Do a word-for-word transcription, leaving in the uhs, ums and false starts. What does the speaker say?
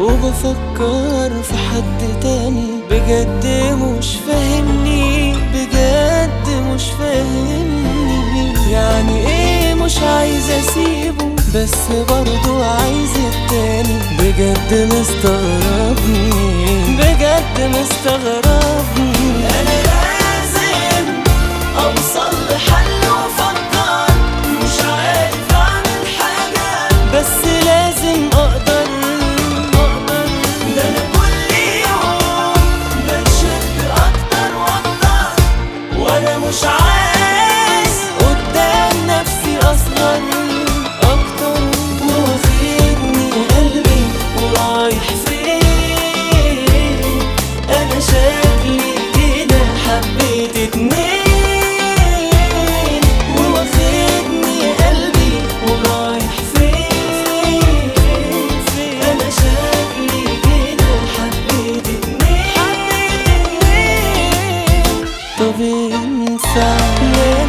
وبفكر في حد تاني. بجد مش فاهمني، بجد مش فاهمني. يعني ايه مش عايز اسيبه بس برضو عايز التاني. بجد مستغربني، بجد مستغربني. انا لازم اوصل لحل وافكر، مش عارف اعمل حاجة بس لازم اقدر اقدر. ده انا كل يوم بتشد اكتر واكتر، وانا مش عايز قدام نفسي اصغر اكتر. واخدني قلبي ورايح فين؟ انا شكلي كده حبيت اتنين. واخدني قلبي ورايح فين؟ انا شكلي كده حبيت اتنين. طب ينفع